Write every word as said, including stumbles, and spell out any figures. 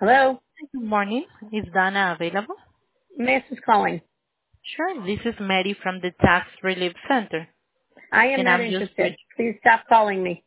Hello? Good morning. Is Dana available? Miss is calling. Sure. This is Mary from the Tax Relief Center, I am and not I'm just interested. Please stop calling me.